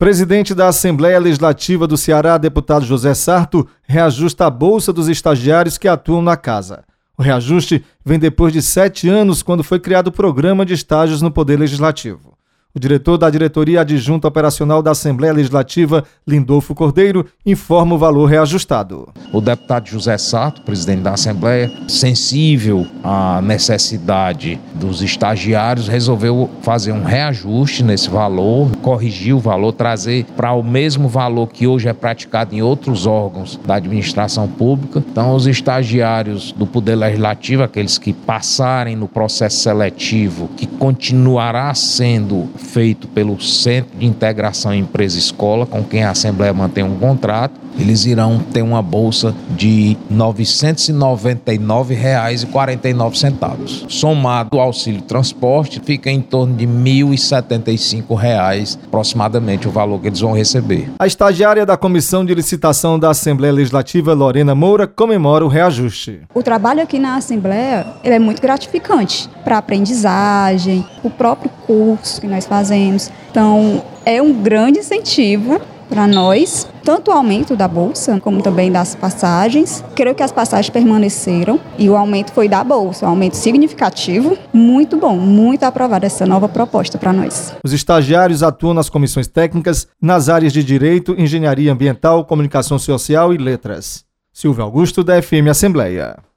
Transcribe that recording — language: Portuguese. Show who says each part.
Speaker 1: Presidente da Assembleia Legislativa do Ceará, deputado José Sarto, reajusta a bolsa dos estagiários que atuam na casa. O reajuste vem depois de 7 anos, quando foi criado o programa de estágios no Poder Legislativo. O diretor da Diretoria Adjunta Operacional da Assembleia Legislativa, Lindolfo Cordeiro, informa o valor reajustado.
Speaker 2: O deputado José Sarto, presidente da Assembleia, sensível à necessidade dos estagiários, resolveu fazer um reajuste nesse valor, corrigir o valor, trazer para o mesmo valor que hoje é praticado em outros órgãos da administração pública. Então, os estagiários do Poder Legislativo, aqueles que passarem no processo seletivo, que continuará sendo feito pelo Centro de Integração Empresa-Escola, com quem a Assembleia mantém um contrato, eles irão ter uma bolsa de R$ 999,49. Somado ao auxílio transporte, fica em torno de R$ 1.075, aproximadamente o valor que eles vão receber.
Speaker 1: A estagiária da Comissão de Licitação da Assembleia Legislativa, Lorena Moura, comemora o reajuste.
Speaker 3: O trabalho aqui na Assembleia ele é muito gratificante para a aprendizagem, o próprio curso que nós fazemos. Então, é um grande incentivo para nós, tanto o aumento da bolsa, como também das passagens. Creio que as passagens permaneceram e o aumento foi da bolsa, um aumento significativo. Muito bom, muito aprovada essa nova proposta para nós.
Speaker 1: Os estagiários atuam nas comissões técnicas, nas áreas de Direito, Engenharia Ambiental, Comunicação Social e Letras. Silvio Augusto, da FM Assembleia.